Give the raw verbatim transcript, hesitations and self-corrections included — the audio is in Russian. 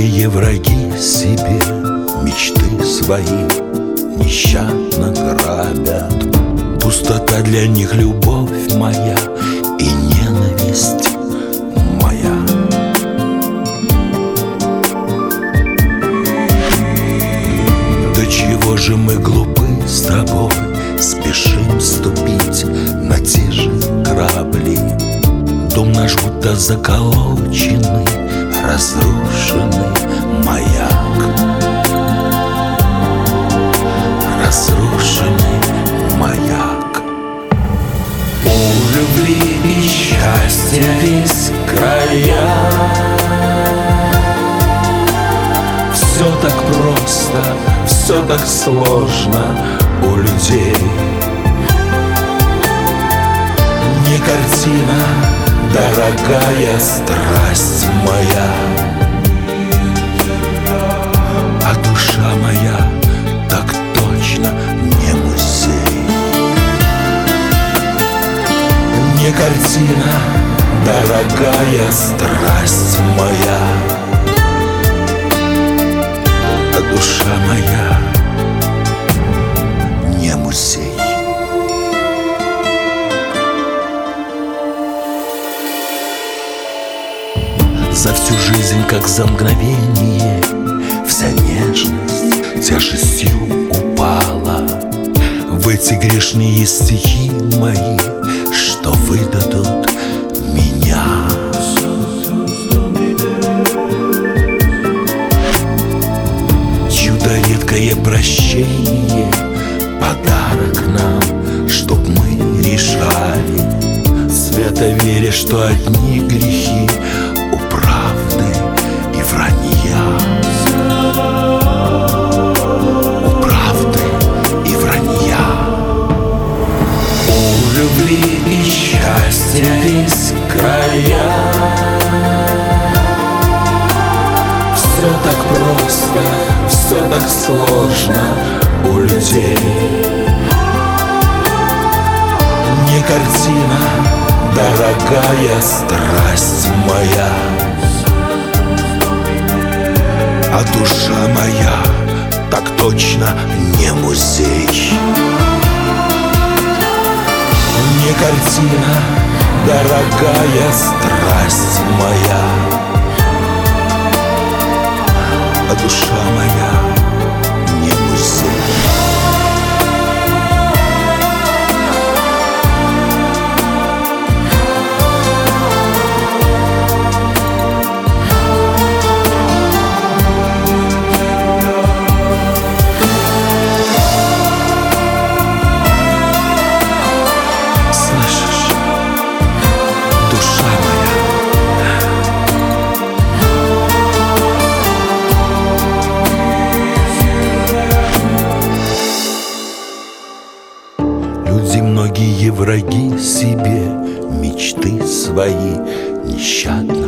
многие враги себе мечты свои нещадно грабят. Пустота для них любовь моя и ненависть моя. До чего же мы глупы с тобой, спешим ступить на те же корабли. Дом наш будто заколоченный, разрушенный маяк. Разрушенный маяк. У любви и счастья весь края. Все так просто, все так сложно у людей. Не картина, дорогая страсть моя, а душа моя так точно не музей. Не картина, дорогая страсть моя, а душа моя не музей. За всю жизнь, как за мгновение, вся нежность тяжестью упала в эти грешные стихи мои, что выдадут меня. Чудо редкое прощение, подарок нам, чтоб мы решали, свято веря, что одни грехи у правды и вранья. У правды и вранья. У любви и счастья весь края. Все так просто, все так сложно у людей. Не картина, дорогая страсть моя, а душа моя так точно не музей. Не картина, дорогая страсть моя, а душа моя не музей. Многие враги себе мечты свои нещадно